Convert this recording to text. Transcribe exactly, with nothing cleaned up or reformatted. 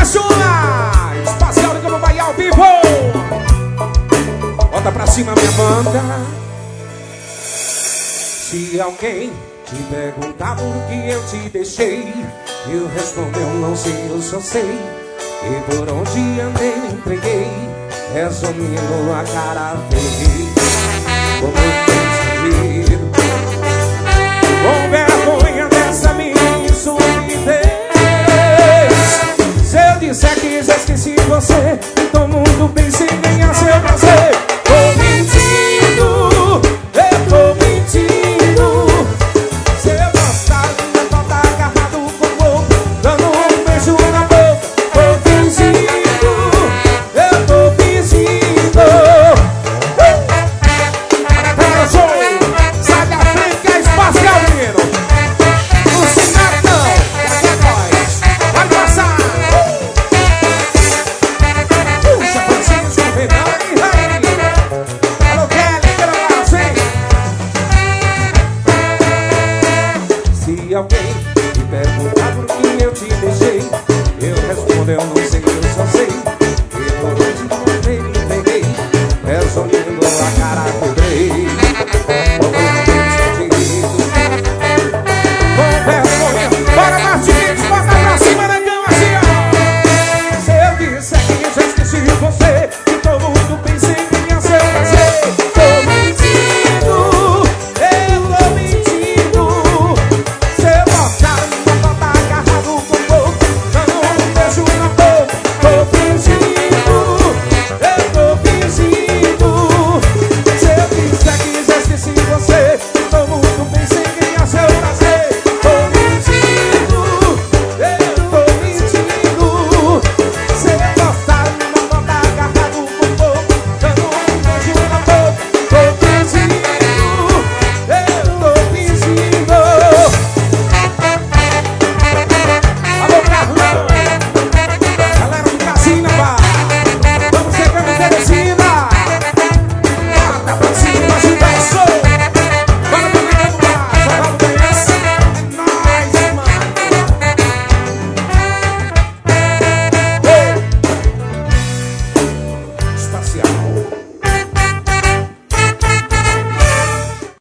Juna! Espacial de Gama Bahia ao vivo! Bota pra cima minha banda. Se alguém te perguntar por que eu te deixei, eu respondo, eu não sei, eu só sei. E por onde andei me entreguei, resumindo a cara feia. Como